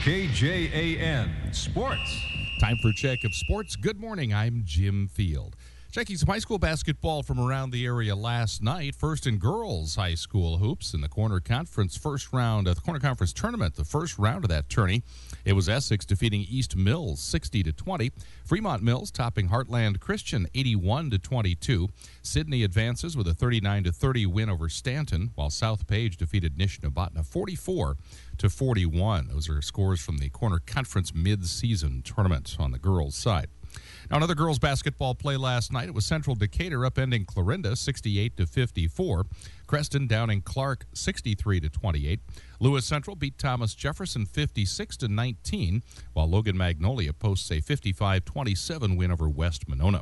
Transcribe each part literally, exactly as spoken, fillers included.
K J A N Sports. Time for a check of sports. Good morning. I'm Jim Field. Checking some high school basketball from around the area last night. First in girls high school hoops in the Corner Conference first round of the Corner Conference tournament. The first round of that tourney, it was Essex defeating East Mills sixty to twenty. Fremont Mills topping Heartland Christian eighty-one to twenty-two. Sydney advances with a thirty-nine to thirty win over Stanton, while South Page defeated Nishnabotna forty-four to forty-one. Those are scores from the Corner Conference mid-season tournament on the girls' side. Now, another girls' basketball play last night. It was Central Decatur upending Clarinda sixty-eight to fifty-four. Creston downing Clark sixty-three to twenty-eight. Lewis Central beat Thomas Jefferson fifty-six to nineteen, while Logan Magnolia posts a fifty-five twenty-seven win over West Monona.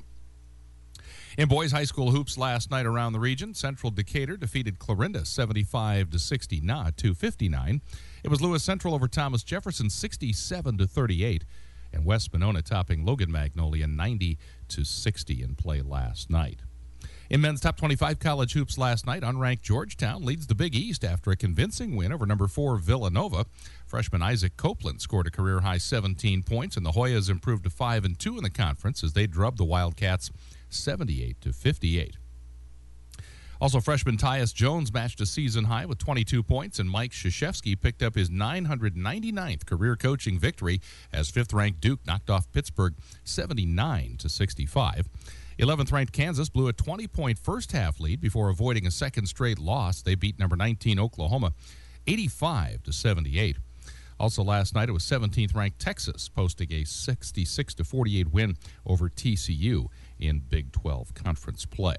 In boys high school hoops last night around the region, Central Decatur defeated Clarinda seventy-five to sixty-nine to fifty-nine. It was Lewis Central over Thomas Jefferson sixty-seven to thirty-eight. And West Monona topping Logan Magnolia ninety to sixty in play last night. In men's top twenty-five college hoops last night, unranked Georgetown leads the Big East after a convincing win over number four Villanova. Freshman Isaac Copeland scored a career-high seventeen points, and the Hoyas improved to five and two in the conference as they drubbed the Wildcats seventy-eight to fifty-eight. Also, freshman Tyus Jones matched a season high with twenty-two points, and Mike Krzyzewski picked up his nine hundred ninety-ninth career coaching victory as fifth-ranked Duke knocked off Pittsburgh seventy-nine to sixty-five. eleventh-ranked Kansas blew a twenty-point first-half lead before avoiding a second straight loss. They beat number nineteen Oklahoma eighty-five to seventy-eight. Also last night, it was seventeenth-ranked Texas posting a sixty-six to forty-eight win over T C U in Big twelve conference play.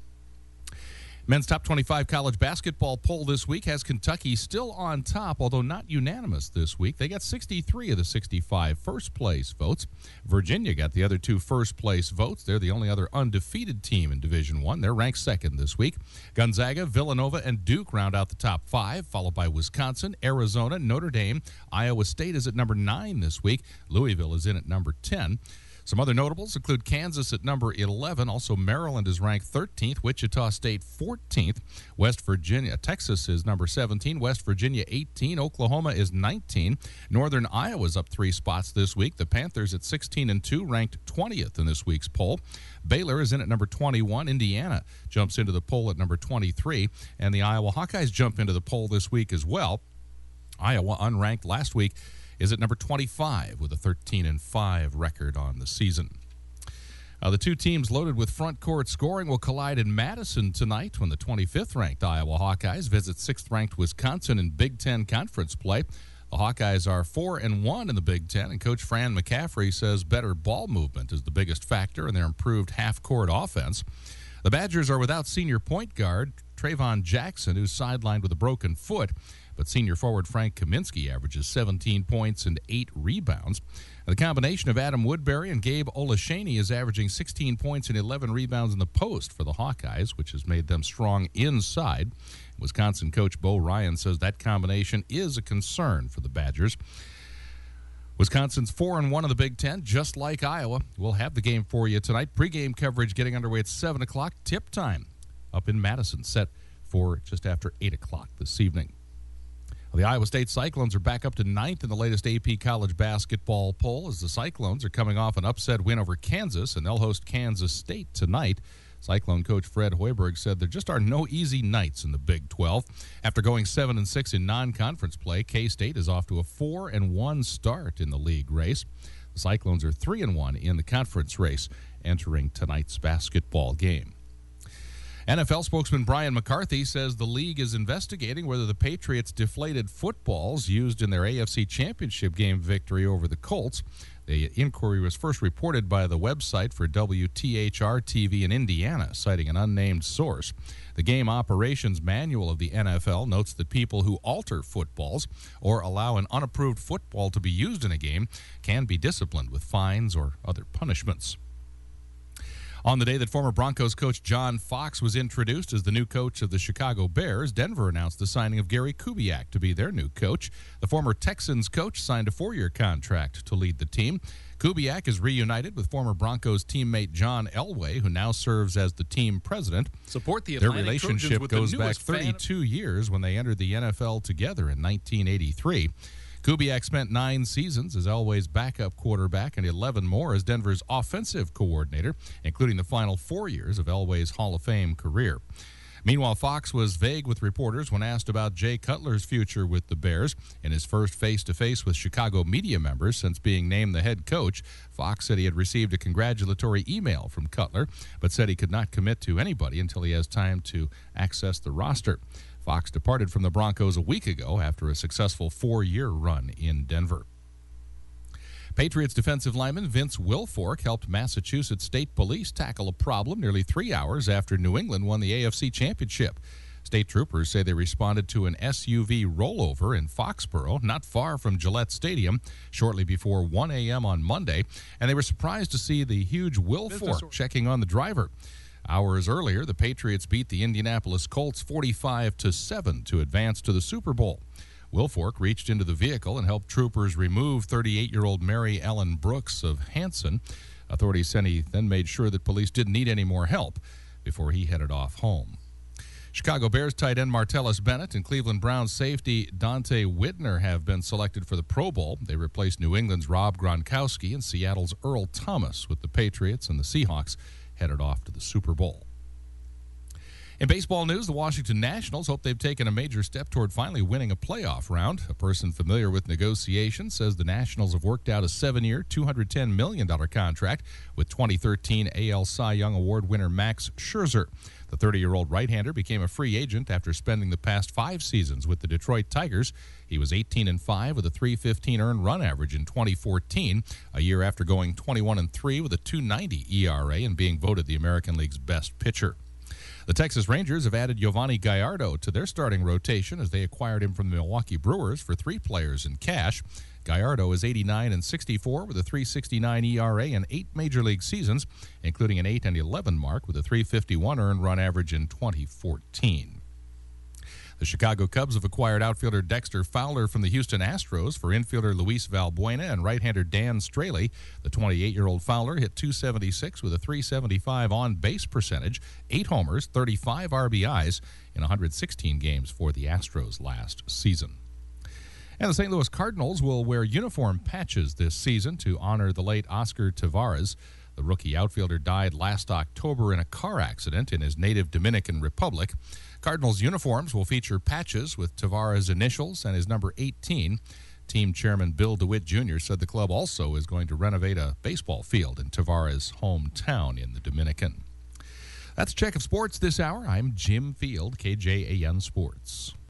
Men's top twenty-five college basketball poll this week has Kentucky still on top, although not unanimous this week. They got sixty-three of the sixty-five first-place votes. Virginia got the other two first-place votes. They're the only other undefeated team in Division One. They're ranked second this week. Gonzaga, Villanova, and Duke round out the top five, followed by Wisconsin, Arizona, Notre Dame. Iowa State is at number nine this week. Louisville is in at number ten. Some other notables include Kansas at number eleven. Also, Maryland is ranked thirteenth. Wichita State fourteenth. West Virginia, Texas is number seventeen. West Virginia eighteen. Oklahoma is nineteen. Northern Iowa is up three spots this week. The Panthers at sixteen and two, ranked twentieth in this week's poll. Baylor is in at number twenty-one. Indiana jumps into the poll at number twenty-three. And the Iowa Hawkeyes jump into the poll this week as well. Iowa, unranked last week, is at number twenty-five with a thirteen and five record on the season. Uh, the two teams loaded with front court scoring will collide in Madison tonight when the twenty-fifth-ranked Iowa Hawkeyes visit sixth-ranked Wisconsin in Big Ten conference play. The Hawkeyes are four and one in the Big Ten, and Coach Fran McCaffrey says better ball movement is the biggest factor in their improved half-court offense. The Badgers are without senior point guard Trayvon Jackson, who's sidelined with a broken foot, but senior forward Frank Kaminsky averages seventeen points and eight rebounds. And the combination of Adam Woodbury and Gabe Olashaney is averaging sixteen points and eleven rebounds in the post for the Hawkeyes, which has made them strong inside. Wisconsin coach Bo Ryan says that combination is a concern for the Badgers. Wisconsin's four and one in the Big Ten, just like Iowa. We'll have the game for you tonight. Pre-game coverage getting underway at seven o'clock. Tip time up in Madison, set for just after eight o'clock this evening. The Iowa State Cyclones are back up to ninth in the latest A P college basketball poll as the Cyclones are coming off an upset win over Kansas, and they'll host Kansas State tonight. Cyclone coach Fred Hoiberg said there just are no easy nights in the Big twelve. After going seven and six in non-conference play, K-State is off to a four and one start in the league race. The Cyclones are three and one in the conference race entering tonight's basketball game. N F L spokesman Brian McCarthy says the league is investigating whether the Patriots' deflated footballs used in their A F C Championship game victory over the Colts. The inquiry was first reported by the website for W T H R T V in Indiana, citing an unnamed source. The game operations manual of the N F L notes that people who alter footballs or allow an unapproved football to be used in a game can be disciplined with fines or other punishments. On the day that former Broncos coach John Fox was introduced as the new coach of the Chicago Bears, Denver announced the signing of Gary Kubiak to be their new coach. The former Texans coach signed a four-year contract to lead the team. Kubiak is reunited with former Broncos teammate John Elway, who now serves as the team president. Support the Their Atlantic relationship Trojans with goes the back newest thirty-two fan- years when they entered the N F L together in nineteen eighty-three. Kubiak spent nine seasons as Elway's backup quarterback and eleven more as Denver's offensive coordinator, including the final four years of Elway's Hall of Fame career. Meanwhile, Fox was vague with reporters when asked about Jay Cutler's future with the Bears. In his first face-to-face with Chicago media members since being named the head coach, Fox said he had received a congratulatory email from Cutler, but said he could not commit to anybody until he has time to access the roster. Fox departed from the Broncos a week ago after a successful four-year run in Denver. Patriots defensive lineman Vince Wilfork helped Massachusetts State Police tackle a problem nearly three hours after New England won the A F C Championship. State troopers say they responded to an S U V rollover in Foxborough, not far from Gillette Stadium, shortly before one a.m. on Monday, and they were surprised to see the huge Wilfork checking on the driver. Hours earlier, the Patriots beat the Indianapolis Colts forty-five to seven to advance to the Super Bowl. Wilfork reached into the vehicle and helped troopers remove thirty-eight-year-old Mary Ellen Brooks of Hanson. Authorities said he then made sure that police didn't need any more help before he headed off home. Chicago Bears tight end Martellus Bennett and Cleveland Browns safety Dante Whitner have been selected for the Pro Bowl. They replaced New England's Rob Gronkowski and Seattle's Earl Thomas, with the Patriots and the Seahawks headed off to the Super Bowl. In baseball news, the Washington Nationals hope they've taken a major step toward finally winning a playoff round. A person familiar with negotiations says the Nationals have worked out a seven-year, two hundred ten million dollars contract with twenty thirteen A L Cy Young Award winner Max Scherzer. The thirty-year-old right-hander became a free agent after spending the past five seasons with the Detroit Tigers. He was eighteen and five with a three fifteen earned run average in twenty fourteen, a year after going twenty-one and three with a two ninety E R A and being voted the American League's best pitcher. The Texas Rangers have added Giovanni Gallardo to their starting rotation as they acquired him from the Milwaukee Brewers for three players in cash. Gallardo is eighty-nine and sixty-four with a three sixty-nine E R A in eight Major League seasons, including an eight and eleven mark with a three fifty-one earned run average in twenty fourteen. The Chicago Cubs have acquired outfielder Dexter Fowler from the Houston Astros for infielder Luis Valbuena and right-hander Dan Straley. The twenty-eight-year-old Fowler hit two seventy-six with a three seventy-five on-base percentage, eight homers, thirty-five R B Is in one hundred sixteen games for the Astros last season. And the Saint Louis Cardinals will wear uniform patches this season to honor the late Oscar Taveras. The rookie outfielder died last October in a car accident in his native Dominican Republic. Cardinals uniforms will feature patches with Taveras' initials and his number eighteen. Team chairman Bill DeWitt Junior said the club also is going to renovate a baseball field in Taveras' hometown in the Dominican. That's a check of sports this hour. I'm Jim Field, K J A N Sports.